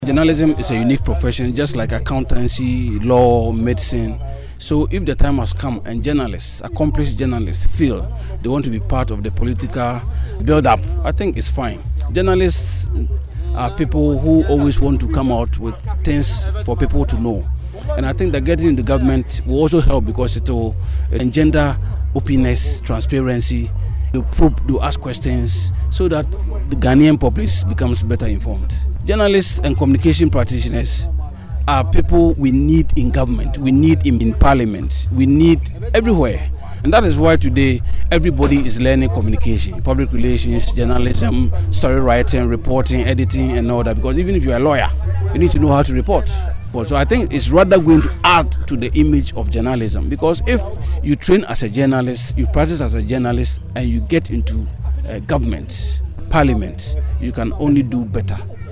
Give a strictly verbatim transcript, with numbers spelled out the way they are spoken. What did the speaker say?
Journalism is a unique profession, just like accountancy, law, medicine. So if the time has come and journalists, accomplished journalists, feel they want to be part of the political build-up, I think it's fine. Journalists are people who always want to come out with things for people to know. And I think that getting in the government will also help because it will engender openness, transparency. They'll probe, they'll ask questions so that the Ghanaian populace becomes better informed. Journalists and communication practitioners are people we need in government, we need in, in parliament, we need everywhere. And that is why today everybody is learning communication, public relations, journalism, story writing, reporting, editing and all that. Because even if you're a lawyer, you need to know how to report. So I think it's rather going to add to the image of journalism. Because if you train as a journalist, you practice as a journalist, and you get into uh, government, parliament, you can only do better.